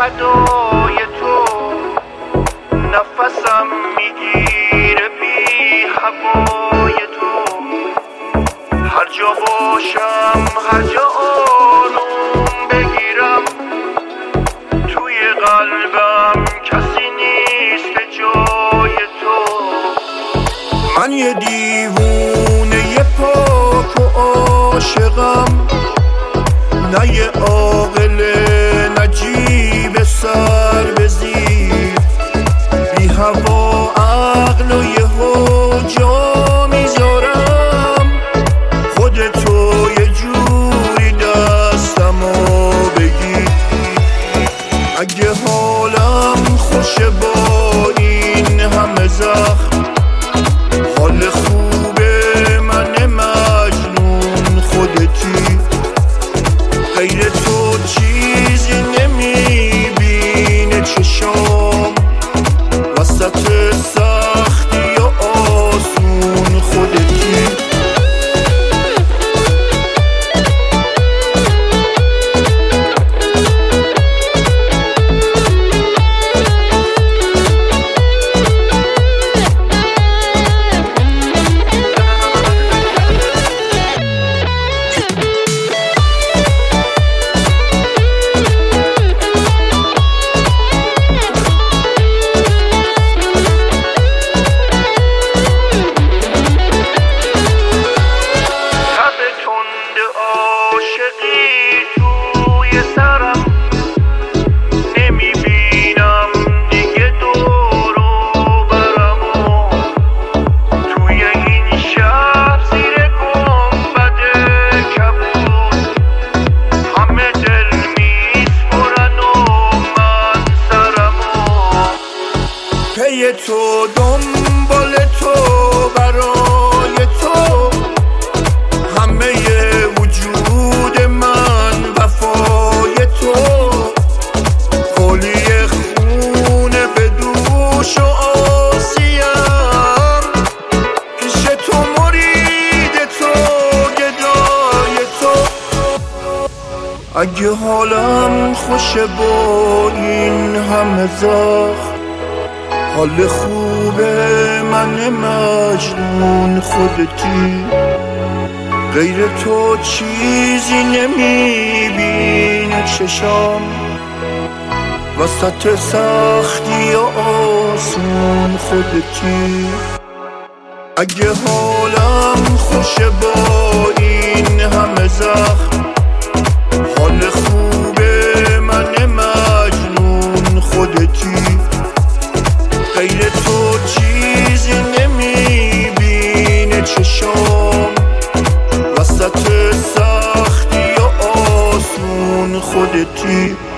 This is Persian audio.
فدای تو، نفسم میگیره بی هوای تو. هر جا باشم هر جا آروم بگیرم، توی قلبم کسی نیست جای تو. من یه دیوونه یه پاک و عاشقم، نه یه عاقل نه جیب سر به زیر. بی هوا عقل و یهو جا میذارم، خودتو یه جوری دستمو بگیر. اگه حالم خوشه با این همه زخم، حال خوبه من مجنون خودتی. غیر تو چیزی نمیبینه چشام، وسط سختی و آسون خودتی. عاشقی توی سرم، نمیبینم دیگه دور و برمو. توی این شهر زیر گنبد کبود، همه دل میسپرن و من سرمو. پی تو دنبال تو برای تو، همه وجود من وفای تو. قولی خونه به دوش و آسیم، پیش تو مرید تو گدای تو. اگه حالم خوشه با این همه زخم، حال خوبه من مجنون خودتی. غیر تو چیزی نمیبینه چشام، وسط سختی و آسون خودتی. اگه حالم خوشه با این همه زخم، حال خوبه من مجنون خودتی. غیر تو چیزی نمیبینه چشام، وسط سختی و آسون خودتی.